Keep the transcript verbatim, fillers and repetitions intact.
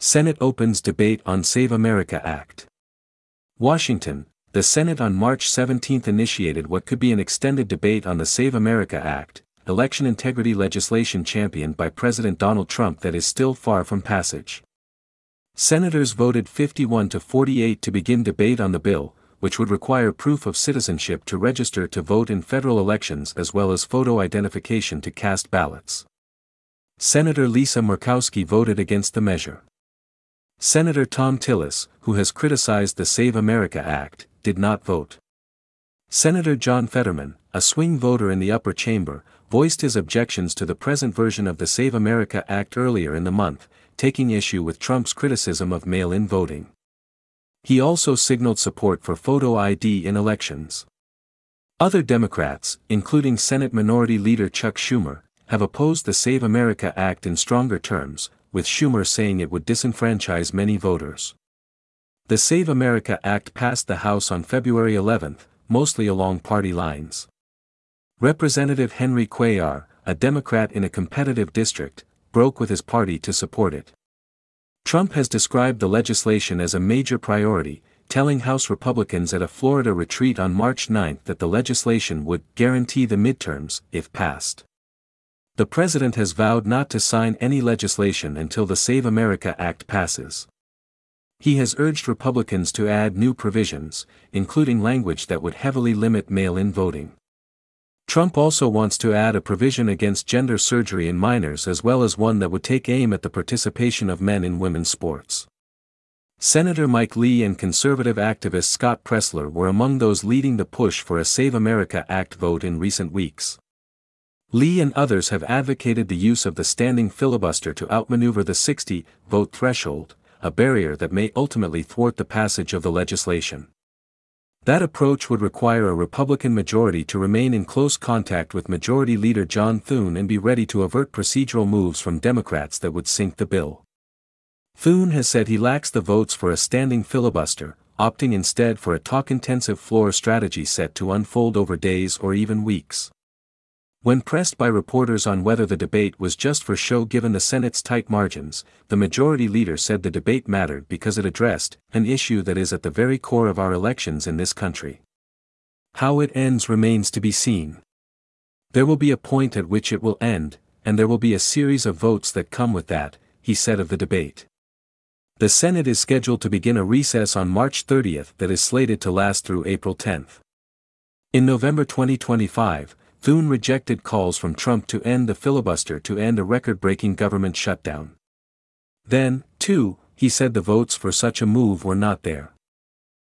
Senate opens debate on Save America Act. Washington, the Senate on March seventeenth initiated what could be an extended debate on the Save America Act, election integrity legislation championed by President Donald Trump that is still far from passage. Senators voted fifty-one to forty-eight to begin debate on the bill, which would require proof of citizenship to register to vote in federal elections as well as photo identification to cast ballots. Senator Lisa Murkowski voted against the measure. Senator Thom Tillis, who has criticized the Save America Act, did not vote. Senator John Fetterman, a swing voter in the upper chamber, voiced his objections to the present version of the Save America Act earlier in the month, taking issue with Trump's criticism of mail-in voting. He also signaled support for photo I D in elections. Other Democrats, including Senate Minority Leader Chuck Schumer, have opposed the Save America Act in stronger terms, with Schumer saying it would disenfranchise many voters. The Save America Act passed the House on February eleventh, mostly along party lines. Representative Henry Cuellar, a Democrat in a competitive district, broke with his party to support it. Trump has described the legislation as a major priority, telling House Republicans at a Florida retreat on March ninth that the legislation would guarantee the midterms if passed. The president has vowed not to sign any legislation until the Save America Act passes. He has urged Republicans to add new provisions, including language that would heavily limit mail-in voting. Trump also wants to add a provision against gender surgery in minors as well as one that would take aim at the participation of men in women's sports. Senator Mike Lee and conservative activist Scott Presler were among those leading the push for a Save America Act vote in recent weeks. Lee and others have advocated the use of the standing filibuster to outmaneuver the sixty vote threshold, a barrier that may ultimately thwart the passage of the legislation. That approach would require a Republican majority to remain in close contact with Majority Leader John Thune and be ready to avert procedural moves from Democrats that would sink the bill. Thune has said he lacks the votes for a standing filibuster, opting instead for a talk-intensive floor strategy set to unfold over days or even weeks. When pressed by reporters on whether the debate was just for show given the Senate's tight margins, the majority leader said the debate mattered because it addressed an issue that is at the very core of our elections in this country. How it ends remains to be seen. There will be a point at which it will end, and there will be a series of votes that come with that, he said of the debate. The Senate is scheduled to begin a recess on March thirtieth that is slated to last through April tenth. In November twenty twenty-five, Thune rejected calls from Trump to end the filibuster to end a record-breaking government shutdown. Then, too, he said the votes for such a move were not there.